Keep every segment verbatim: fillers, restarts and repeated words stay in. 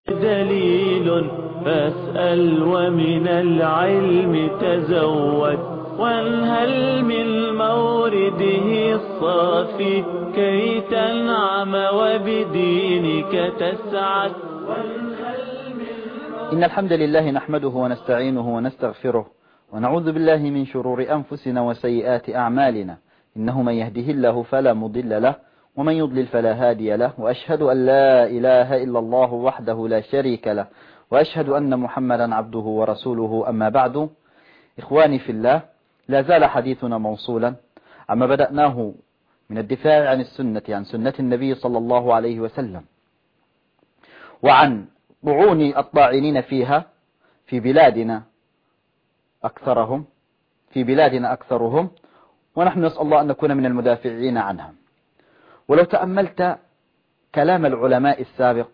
دليل فاسأل ومن العلم تزود وانهل من مورده الصافي كي تنعم وبدينك تسعد. إن الحمد لله نحمده ونستعينه ونستغفره ونعوذ بالله من شرور أنفسنا وسيئات أعمالنا، إنه من يهده الله فلا مضل له ومن يضلل فلا هادي له، وأشهد أن لا إله إلا الله وحده لا شريك له، وأشهد أن محمدا عبده ورسوله. أما بعد، إخواني في الله، لا زال حديثنا موصولا عما بدأناه من الدفاع عن السنة، عن سنة النبي صلى الله عليه وسلم، وعن طعون الطاعنين فيها في بلادنا أكثرهم في بلادنا أكثرهم ونحن نسأل الله أن نكون من المدافعين عنها. ولو تأملت كلام العلماء السابق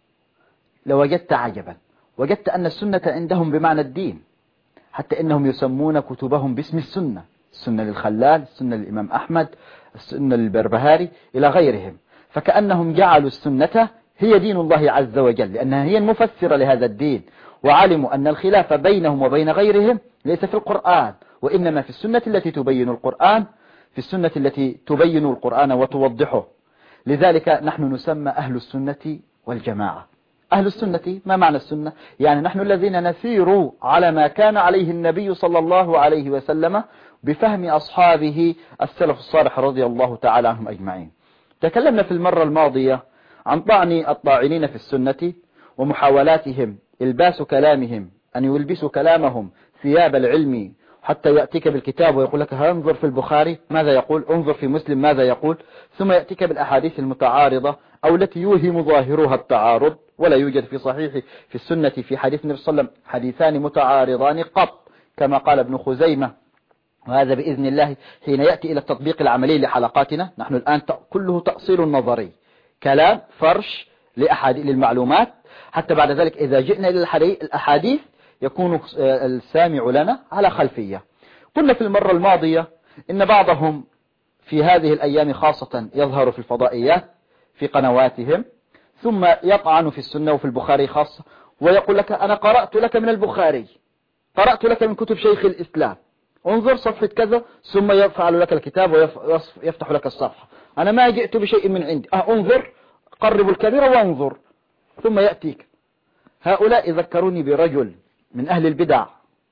لوجدت عجبا، وجدت أن السنة عندهم بمعنى الدين، حتى إنهم يسمون كتبهم باسم السنة، السنة للخلال، السنة للإمام أحمد، السنة للبربهاري إلى غيرهم، فكأنهم جعلوا السنة هي دين الله عز وجل، لأنها هي المفسرة لهذا الدين، وعلموا أن الخلاف بينهم وبين غيرهم ليس في القرآن، وإنما في السنة التي تبين القرآن، في السنة التي تبين القرآن وتوضحه. لذلك نحن نسمى أهل السنة والجماعة. أهل السنة، ما معنى السنة؟ يعني نحن الذين نسير على ما كان عليه النبي صلى الله عليه وسلم بفهم أصحابه السلف الصالح رضي الله تعالى عنهم أجمعين. تكلمنا في المرة الماضية عن طعن الطاعنين في السنة ومحاولاتهم إلباس كلامهم، أن يلبسوا كلامهم ثياب العلم، حتى يأتيك بالكتاب ويقول لك انظر في البخاري ماذا يقول، انظر في مسلم ماذا يقول، ثم يأتيك بالأحاديث المتعارضة أو التي يوهم ظاهرها التعارض، ولا يوجد في صحيح في السنة في حديث النبي صلى الله عليه وسلم حديثان متعارضان قط، كما قال ابن خزيمة. وهذا بإذن الله حين يأتي إلى التطبيق العملي لحلقاتنا. نحن الآن كله تأصيل نظري، كلام فرش لأحاديث للمعلومات، حتى بعد ذلك إذا جئنا إلى الأحاديث يكون السامع لنا على خلفية. قلنا في المرة الماضية إن بعضهم في هذه الأيام خاصة يظهر في الفضائيات في قنواتهم، ثم يطعن في السنة وفي البخاري خاصة، ويقول لك أنا قرأت لك من البخاري، قرأت لك من كتب شيخ الإسلام، انظر صفحة كذا، ثم يفعل لك الكتاب ويفتح لك الصفحة، أنا ما جئت بشيء من عندي، أه انظر، قرب الكبيرة وانظر، ثم يأتيك. هؤلاء ذكروني برجل من أهل البدع،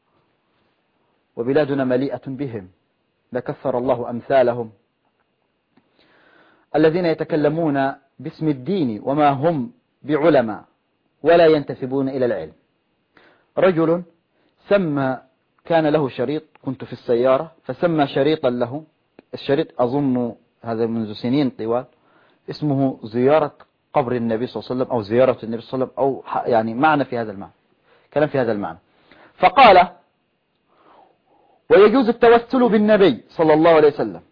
وبلادنا مليئة بهم، لكثر الله أمثالهم، الذين يتكلمون باسم الدين وما هم بعلماء ولا ينتسبون إلى العلم. رجل سمى، كان له شريط، كنت في السيارة فسمى شريطا له، الشريط أظن هذا منذ سنين طوال، اسمه زيارة قبر النبي صلى الله عليه وسلم، أو زيارة النبي صلى الله عليه وسلم، أو يعني معنى في هذا المعنى، كلام في هذا المعنى. فقال ويجوز التوسل بالنبي صلى الله عليه وسلم،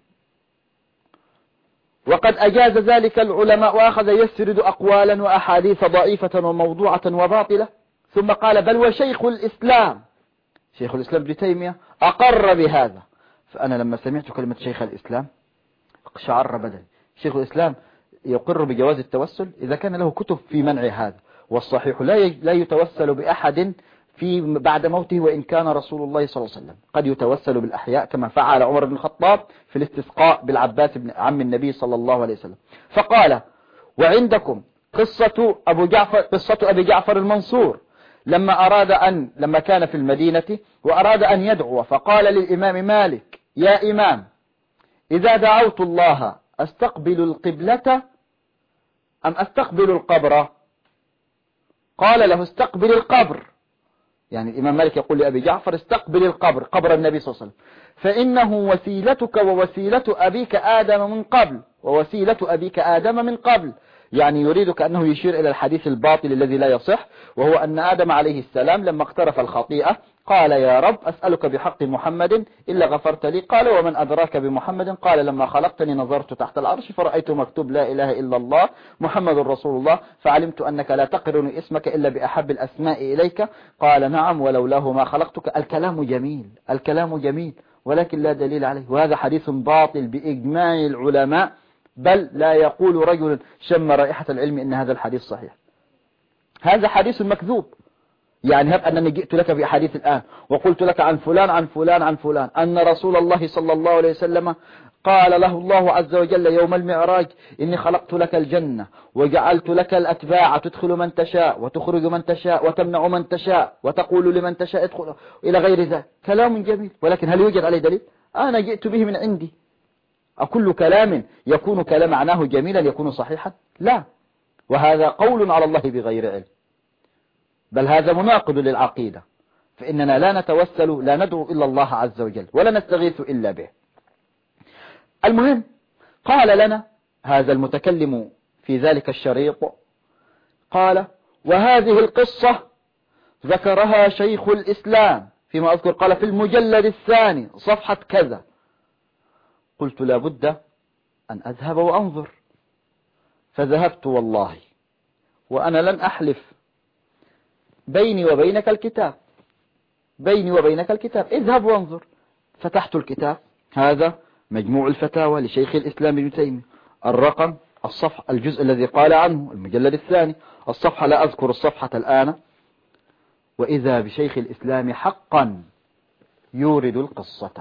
وقد أجاز ذلك العلماء، وأخذ يسرد أقوالا وأحاديث ضعيفة وموضوعة وباطلة، ثم قال بل وشيخ الإسلام، شيخ الإسلام ابن تيمية أقر بهذا. فأنا لما سمعت كلمة شيخ الإسلام شعر بدني، شيخ الإسلام يقر بجواز التوسل إذا كان له كتب في منع هذا، والصحيح لا لا يتوسل بأحد في بعد موته، وإن كان رسول الله صلى الله عليه وسلم، قد يتوسل بالأحياء كما فعل عمر بن الخطاب في الاستسقاء بالعباس بن عم النبي صلى الله عليه وسلم. فقال وعندكم قصة أبو جعفر، قصة أبي جعفر المنصور لما أراد أن لما كان في المدينة وأراد أن يدعو، فقال للإمام مالك يا إمام إذا دعوت الله أستقبل القبلة أم أستقبل القبر؟ قال له استقبل القبر، يعني الإمام مالك يقول لأبي جعفر استقبل القبر، قبر النبي صلى الله عليه وسلم، فإنه وسيلتك ووسيلة أبيك آدم من قبل، ووسيلة أبيك آدم من قبل، يعني يريد كأنه يشير إلى الحديث الباطل الذي لا يصح، وهو أن آدم عليه السلام لما اقترف الخطيئة قال يا رب أسألك بحق محمد إلا غفرت لي، قال ومن أدراك بمحمد؟ قال لما خلقتني نظرت تحت العرش فرأيت مكتوب لا إله إلا الله محمد رسول الله، فعلمت أنك لا تقرن اسمك إلا بأحب الأسماء إليك، قال نعم ولولاه ما خلقتك. الكلام جميل، الكلام جميل، ولكن لا دليل عليه، وهذا حديث باطل بإجماع العلماء، بل لا يقول رجل شم رائحة العلم إن هذا الحديث صحيح. هذا حديث مكذوب. يعني هب أنني جئت لك بأحاديث الآن وقلت لك عن فلان عن فلان عن فلان أن رسول الله صلى الله عليه وسلم قال له الله عز وجل يوم المعراج إني خلقت لك الجنة وجعلت لك الأتباع تدخل من تشاء وتخرج من تشاء وتمنع من تشاء وتقول لمن تشاء ادخل إلى غير ذلك. كلام جميل، ولكن هل يوجد عليه دليل؟ أنا جئت به من عندي. أكل كلام يكون كلام معناه جميلا يكون صحيحا؟ لا. وهذا قول على الله بغير علم، بل هذا مناقض للعقيدة. فإننا لا نتوسل لا ندعو إلا الله عز وجل ولا نستغيث إلا به. المهم قال لنا هذا المتكلم في ذلك الشريط، قال وهذه القصة ذكرها شيخ الإسلام فيما أذكر، قال في المجلد الثاني صفحة كذا. قلت لا بد أن أذهب وأنظر، فذهبت والله وأنا لن أحلف بيني وبينك الكتاب، بيني وبينك الكتاب، اذهب وانظر. فتحت الكتاب، هذا مجموع الفتاوى لشيخ الإسلام ابن تيمية، الرقم الصفحة الجزء الذي قال عنه المجلد الثاني الصفحة، لا أذكر الصفحة الآن، وإذا بشيخ الإسلام حقا يورد القصة.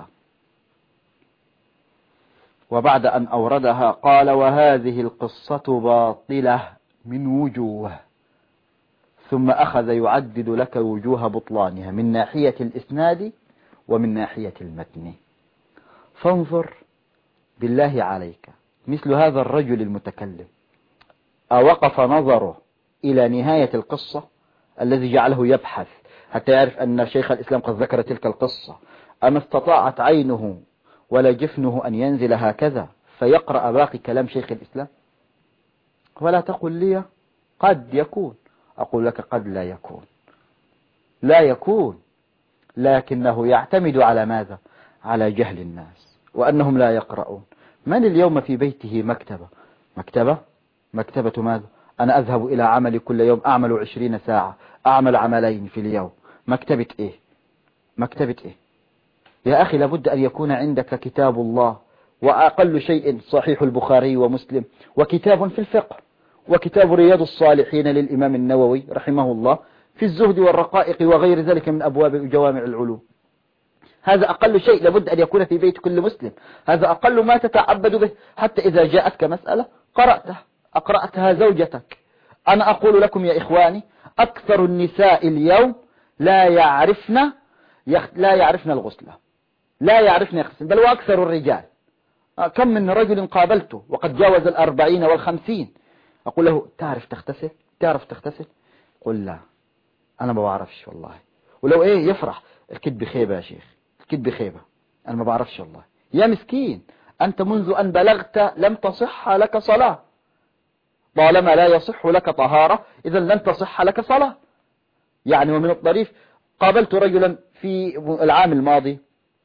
وبعد أن أوردها قال وهذه القصة باطلة من وجوه، ثم أخذ يعدد لك وجوه بطلانها من ناحية الإسناد ومن ناحية المتن. فانظر بالله عليك، مثل هذا الرجل المتكلم أوقف نظره إلى نهاية القصة الذي جعله يبحث حتى يعرف أن شيخ الإسلام قد ذكر تلك القصة، أما استطاعت عينه ولا جفنه أن ينزل هكذا فيقرأ باقي كلام شيخ الإسلام؟ ولا تقل لي قد يكون، أقول لك قد لا يكون، لا يكون، لكنه يعتمد على ماذا؟ على جهل الناس وأنهم لا يقرؤون. من اليوم في بيته مكتبة؟ مكتبة مكتبة ماذا؟ أنا أذهب إلى عملي كل يوم أعمل عشرين ساعة، أعمل عملين في اليوم، مكتبة إيه؟ مكتبة إيه؟ يا أخي لابد أن يكون عندك كتاب الله، وأقل شيء صحيح البخاري ومسلم، وكتاب في الفقه، وكتاب رياض الصالحين للإمام النووي رحمه الله في الزهد والرقائق وغير ذلك من أبواب جوامع العلوم. هذا أقل شيء لابد أن يكون في بيت كل مسلم، هذا أقل ما تتعبد به، حتى إذا جاءتك مسألة قرأته أقرأتها زوجتك. أنا أقول لكم يا إخواني أكثر النساء اليوم لا يعرفن يخ... لا يعرفن الغسل، لا يعرفن يغسل، بل وأكثر الرجال. كم من رجل قابلته وقد جاوز الأربعين والخمسين أقول له تعرف تغتسل؟ تعرف تغتسل؟ قل لا أنا ما بعرفش والله. ولو إيه يفرح، الكذب خيبة يا شيخ، الكذب خيبة، أنا ما بعرفش والله. يا مسكين أنت منذ أن بلغت لم تصح لك صلاة، طالما لا يصح لك طهارة إذا لن تصح لك صلاة. يعني ومن الطريف قابلت رجلا في العام الماضي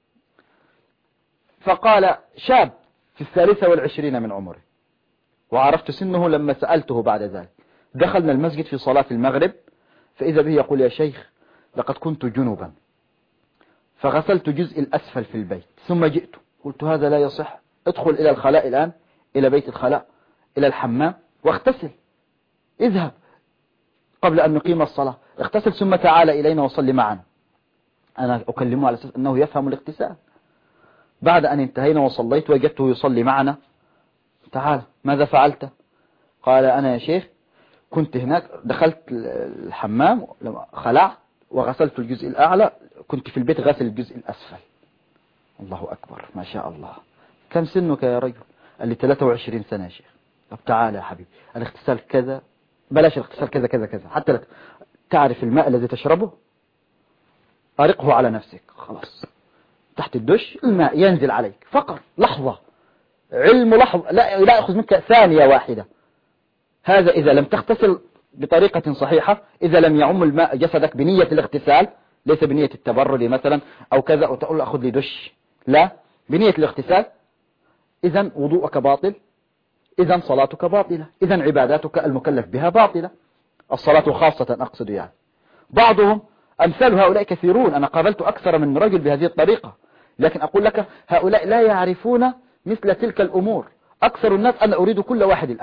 فقال شاب في الثالثة والعشرين من عمره، وعرفت سنه لما سألته بعد ذلك. دخلنا المسجد في صلاة المغرب فإذا به يقول يا شيخ لقد كنت جنوبا فغسلت جزء الأسفل في البيت ثم جئت. قلت هذا لا يصح، ادخل إلى الخلاء الآن، إلى بيت الخلاء، إلى الحمام واغتسل، اذهب قبل أن نقيم الصلاة، اغتسل ثم تعال إلينا وصلي معنا. أنا أكلمه على أساس أنه يفهم الاغتسال. بعد أن انتهينا وصليت وجدته يصلي معنا، تعال ماذا فعلت؟ قال أنا يا شيخ كنت هناك، دخلت الحمام خلعت وغسلت الجزء الأعلى، كنت في البيت غسل الجزء الأسفل. الله أكبر ما شاء الله. كم سنك يا رجل؟ قال لي ثلاثة وعشرين سنة يا شيخ. طب تعال يا حبيبي، الاغتسال كذا، بلاش الاغتسال كذا كذا كذا، حتى لك تعرف الماء الذي تشربه أرقه على نفسك، خلاص تحت الدش الماء ينزل عليك فقط لحظة، علم لحظة، لا لا يأخذ منك ثانية واحدة. هذا إذا لم تغتسل بطريقة صحيحة، إذا لم يعم الماء جسدك بنية الاغتسال، ليس بنية التبرد مثلا أو كذا أو تقول أخذ لي دش، لا بنية الاغتسال، إذا وضوءك باطل، إذا صلاتك باطلة، إذا عباداتك المكلف بها باطلة، الصلاة خاصة أقصد. يعني بعضهم أمثال هؤلاء كثيرون، أنا قابلت أكثر من رجل بهذه الطريقة، لكن أقول لك هؤلاء لا يعرفون مثل تلك الأمور. أكثر الناس، أنا أريد كل واحد الآن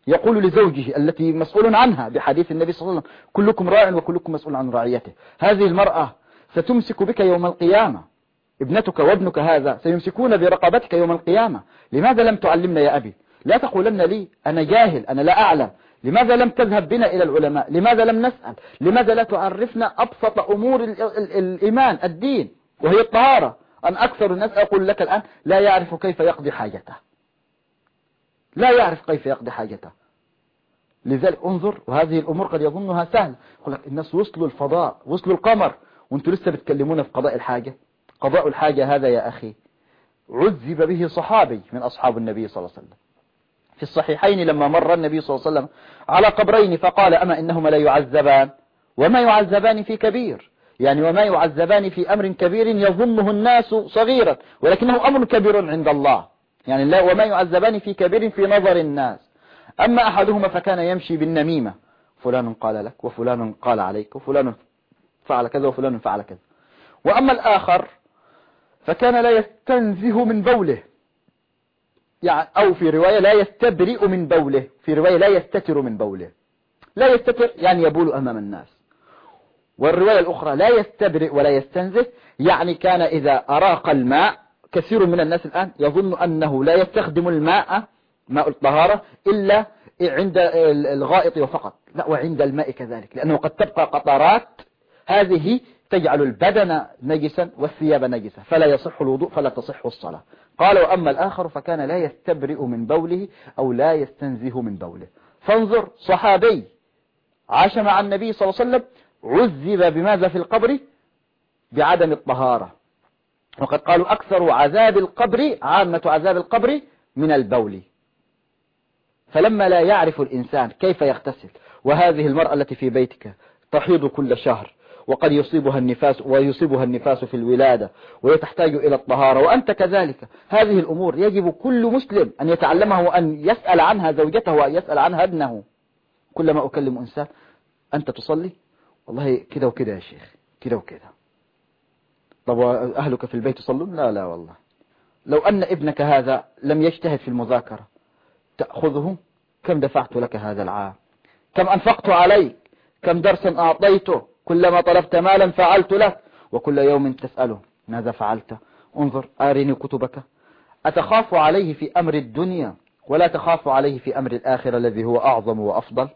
يقول لزوجه التي مسؤول عنها بحديث النبي صلى الله عليه وسلم كلكم راع وكلكم مسؤول عن رعيته. هذه المرأة ستمسك بك يوم القيامة، ابنتك وابنك هذا سيمسكون برقبتك يوم القيامة. لماذا لم تعلمنا يا أبي؟ لا تقولن لي أنا جاهل أنا لا أعلم. لماذا لم تذهب بنا إلى العلماء؟ لماذا لم نسأل؟ لماذا لا تعرفنا أبسط أمور ال ال الإيمان الدين وهي الطهارة؟ أن أكثر الناس أقول لك الآن لا يعرف كيف يقضي حاجته، لا يعرف كيف يقضي حاجته. لذلك انظر، وهذه الأمور قد يظنها سهل. يقول لك الناس وصلوا الفضاء وصلوا القمر وانتوا لسه بتكلمونا في قضاء الحاجة. قضاء الحاجة هذا يا أخي عذب به صحابي من أصحاب النبي صلى الله عليه وسلم. في الصحيحين لما مر النبي صلى الله عليه وسلم على قبرين فقال أما إنهما لا يعذبان وما يعذبان في كبير، يعني وما يعذبان في أمر كبير يظنه الناس صغيرا ولكنه أمر كبير عند الله، يعني لا وما يعذبان في كبير في نظر الناس. أما أحدهما فكان يمشي بالنميمة، فلان قال لك وفلان قال عليك وفلان فعل كذا وفلان فعل كذا. وأما الآخر فكان لا يستنزه من بوله، يعني أو في رواية لا يستبرئ من بوله، في رواية لا يستتر من بوله. لا يستتر يعني يبول أمام الناس، والرواية الأخرى لا يستبرئ ولا يستنزه يعني كان إذا أراق الماء، كثير من الناس الآن يظن أنه لا يستخدم الماء ماء الطهارة إلا عند الغائط وفقط، لا وعند الماء كذلك، لأنه قد تبقى قطرات هذه تجعل البدن نجسا والثياب نجسة فلا يصح الوضوء فلا تصح الصلاة. قال وأما الآخر فكان لا يستبرئ من بوله أو لا يستنزه من بوله. فانظر، صحابي عاش مع النبي صلى الله عليه وسلم عذب بماذا في القبر؟ بعدم الطهارة. وقد قالوا أكثر عذاب القبر، عامة عذاب القبر من البول. فلما لا يعرف الإنسان كيف يغتسل، وهذه المرأة التي في بيتك تحيض كل شهر وقد يصيبها النفاس ويصيبها النفاس في الولادة وهي تحتاج إلى الطهارة وأنت كذلك، هذه الأمور يجب كل مسلم أن يتعلمها وأن يسأل عنها زوجته وأن يسأل عنها ابنه. كلما أكلم إنسان أنت تصلي؟ والله كده وكده يا شيخ، كده وكده. طب أهلك في البيت يصلون؟ لا لا والله. لو أن ابنك هذا لم يجتهد في المذاكرة تأخذه؟ كم دفعت لك هذا العام؟ كم أنفقت عليك؟ كم درسا أعطيته؟ كلما طلبت مالا فعلت لك، وكل يوم تسأله ماذا فعلت؟ انظر أرني كتبك. أتخاف عليه في أمر الدنيا ولا تخاف عليه في أمر الآخرة الذي هو أعظم وأفضل؟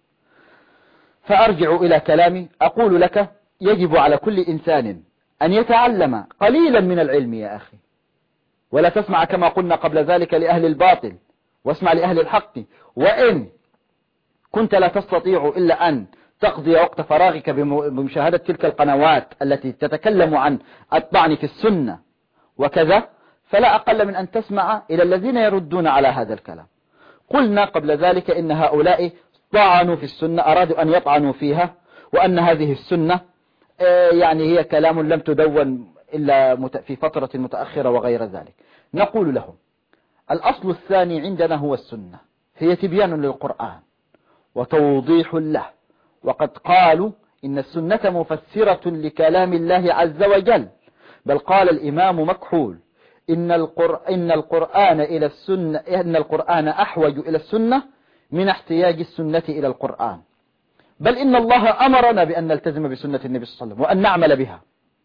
فأرجع إلى كلامي أقول لك يجب على كل إنسان أن يتعلم قليلا من العلم يا أخي، ولا تسمع كما قلنا قبل ذلك لأهل الباطل، واسمع لأهل الحق. وإن كنت لا تستطيع إلا أن تقضي وقت فراغك بمشاهدة تلك القنوات التي تتكلم عن الطعن في السنة وكذا، فلا أقل من أن تسمع إلى الذين يردون على هذا الكلام. قلنا قبل ذلك إن هؤلاء طعنوا في السنة، أرادوا أن يطعنوا فيها، وأن هذه السنة يعني هي كلام لم تدون إلا في فترة متأخرة وغير ذلك. نقول لهم الأصل الثاني عندنا هو السنة، هي تبيان للقرآن وتوضيح له. وقد قالوا إن السنة مفسرة لكلام الله عز وجل، بل قال الإمام مكحول إن القرآن, إن القرآن إلى السنة إن القرآن أحوج إلى السنة من احتياج السنة إلى القرآن، بل إن الله أمرنا بأن نلتزم بسنة النبي صلى الله عليه وسلم وأن نعمل بها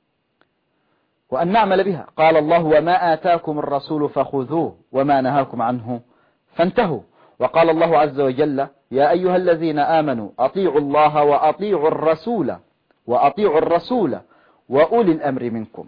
وأن نعمل بها. قال الله وما آتاكم الرسول فخذوه وما نهاكم عنه فانتهوا. وقال الله عز وجل يا أيها الذين آمنوا أطيعوا الله وأطيعوا الرسول وأطيعوا الرسول وأولي الأمر منكم،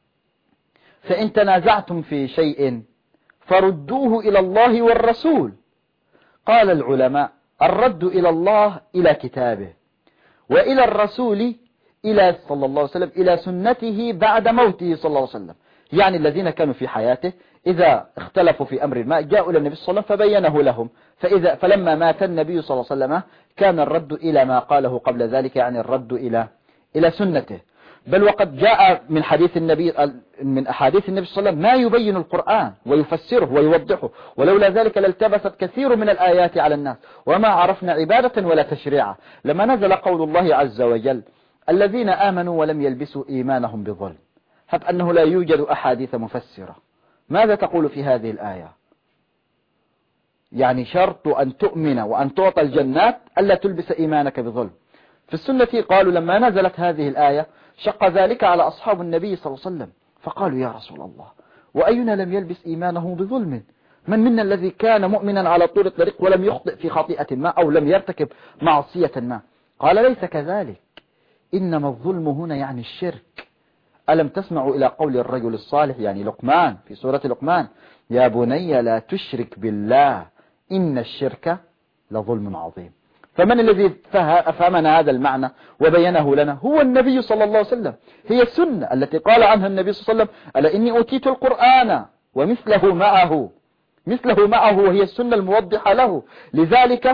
فإن تنازعتم في شيء فردوه إلى الله والرسول. قال العلماء الرد إلى الله إلى كتابه، وإلى الرسول إلى صلى الله عليه وسلم إلى سنته بعد موته صلى الله عليه وسلم. يعني الذين كانوا في حياته إذا اختلفوا في أمر ما جاءوا إلى النبي صلى الله عليه وسلم فبينه لهم، فإذا فلما مات النبي صلى الله عليه وسلم كان الرد إلى ما قاله قبل ذلك، يعني الرد إلى إلى سنته. بل وقد جاء من حديث النبي من أحاديث النبي صلى الله عليه وسلم ما يبين القرآن ويفسره ويوضحه، ولولا ذلك لالتبست كثير من الآيات على الناس وما عرفنا عبادة ولا تشريعا. لما نزل قول الله عز وجل الذين آمنوا ولم يلبسوا إيمانهم بظلم، هب أنه لا يوجد أحاديث مفسرة. ماذا تقول في هذه الآية؟ يعني شرط أن تؤمن وأن تعطى الجنات ألا تلبس إيمانك بظلم. في السنة قالوا لما نزلت هذه الآية شق ذلك على أصحاب النبي صلى الله عليه وسلم، فقالوا يا رسول الله وأينا لم يلبس إيمانه بظلم؟ من منا الذي كان مؤمنا على طول الطريق ولم يخطئ في خطيئة ما أو لم يرتكب معصية ما؟ قال ليس كذلك، إنما الظلم هنا يعني الشرك. ألم تسمعوا إلى قول الرجل الصالح يعني لقمان في سورة لقمان يا بني لا تشرك بالله إن الشرك لظلم عظيم. فمن الذي فهمنا هذا المعنى وبينه لنا؟ هو النبي صلى الله عليه وسلم. هي السنة التي قال عنها النبي صلى الله عليه وسلم ألا إني أوتيت القرآن ومثله معه، مثله معه، وهي السنة الموضحة له. لذلك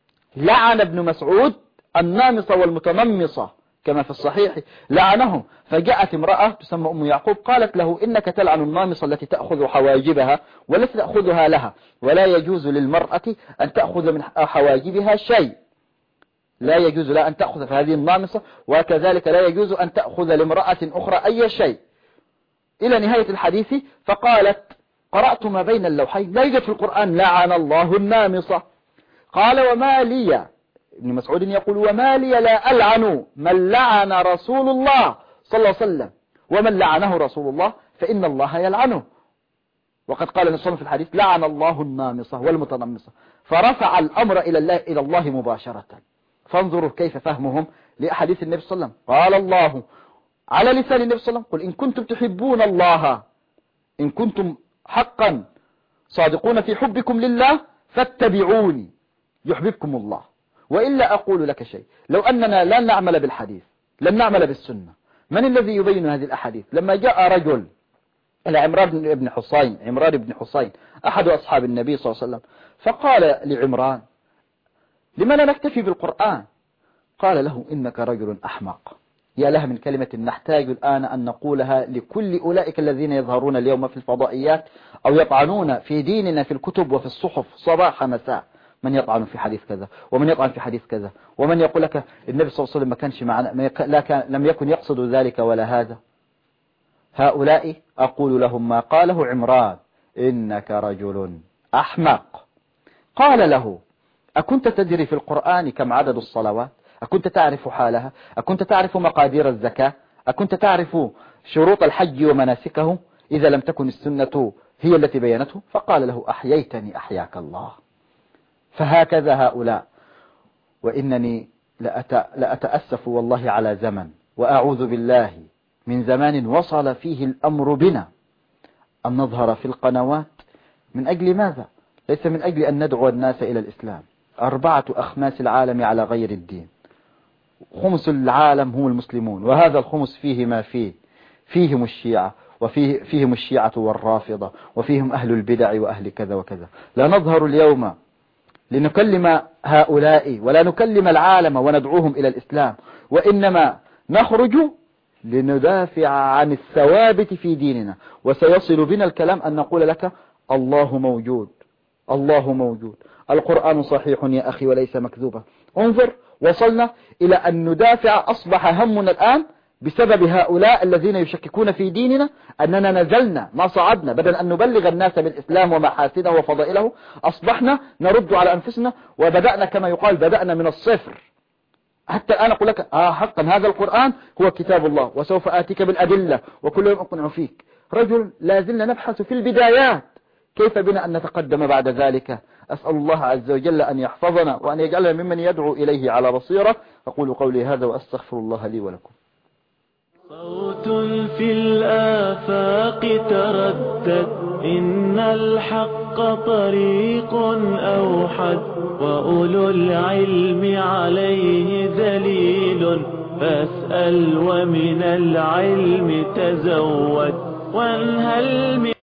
لعن ابن مسعود النامصة والمتنمصة كما في الصحيح، لعنهم. فجاءت امرأة تسمى أم يعقوب قالت له إنك تلعن النامصة التي تأخذ حواجبها والتي تأخذها لها، ولا يجوز للمرأة أن تأخذ من حواجبها شيء، لا يجوز لها أن تأخذ في هذه النامصة، وكذلك لا يجوز أن تأخذ لامرأة أخرى أي شيء إلى نهاية الحديث. فقالت قرأت ما بين اللوحين لا يوجد في القرآن لعن الله النامصة. قال وما لي، ابن مسعود يقول وما لي لا ألعن من لعن رسول الله صلى الله عليه وسلم، ومن لعنه رسول الله فإن الله يلعنه. وقد قال النبي صلى الله عليه وسلم في الحديث لعن الله النامصة والمتنمصة، فرفع الأمر إلى الله إلى الله مباشرة. فانظروا كيف فهمهم لأحاديث النبي صلى الله عليه وسلم. قال الله على لسان النبي صلى الله عليه وسلم قل إن كنتم تحبون الله، إن كنتم حقا صادقون في حبكم لله فاتبعوني يحببكم الله. وإلا أقول لك شيء، لو أننا لن نعمل بالحديث لن نعمل بالسنة، من الذي يبين هذه الأحاديث؟ لما جاء رجل إلى عمران بن حصين عمران بن حصين أحد أصحاب النبي صلى الله عليه وسلم، فقال لعمران لما لا نكتفي بالقرآن؟ قال له إنك رجل أحمق. يا لها من كلمة نحتاج الآن أن نقولها لكل أولئك الذين يظهرون اليوم في الفضائيات أو يطعنون في ديننا في الكتب وفي الصحف صباح مساء، من يطعن في حديث كذا ومن يطعن في حديث كذا، ومن يقول لك النبي صلى الله عليه وسلم ما كانش معنا، لا كان لم يكن يقصد ذلك ولا هذا. هؤلاء أقول لهم ما قاله عمران إنك رجل أحمق. قال له أكنت تدري في القرآن كم عدد الصلوات؟ أكنت تعرف حالها؟ أكنت تعرف مقادير الزكاة؟ أكنت تعرف شروط الحج ومناسكه إذا لم تكن السنة هي التي بينته؟ فقال له أحييتني أحياك الله. فهكذا هؤلاء. وإنني لأتأسف والله على زمن وأعوذ بالله من زمان وصل فيه الأمر بنا أن نظهر في القنوات من أجل ماذا؟ ليس من أجل أن ندعو الناس إلى الإسلام. أربعة أخماس العالم على غير الدين، خمس العالم هم المسلمون، وهذا الخمس فيه ما فيه، فيهم الشيعة وفيه فيهم الشيعة والرافضة وفيهم أهل البدع وأهل كذا وكذا. لا نظهر اليوم لنكلم هؤلاء ولا نكلم العالم وندعوهم إلى الإسلام، وإنما نخرج لندافع عن الثوابت في ديننا. وسيصل بنا الكلام أن نقول لك الله موجود، الله موجود، القرآن صحيح يا أخي وليس مكذوبا. انظر وصلنا إلى أن ندافع، أصبح همنا الآن بسبب هؤلاء الذين يشككون في ديننا أننا نزلنا ما صعدنا، بدل أن نبلغ الناس بالإسلام ومحاسنه وفضائله أصبحنا نرد على أنفسنا، وبدأنا كما يقال بدأنا من الصفر. حتى الآن أقول لك آه حقا هذا القرآن هو كتاب الله وسوف آتيك بالأدلة وكل يوم أقنع فيك. رجل لازلنا نبحث في البدايات، كيف بنا أن نتقدم بعد ذلك؟ أسأل الله عز وجل أن يحفظنا وأن يجعلنا ممن يدعو إليه على بصيرة. أقول قولي هذا وأستغفر الله لي ولكم. صوت في الآفاق تردد إن الحق طريق أوحد، وأولو العلم عليه دليل، فاسأل ومن العلم تزود وانهل من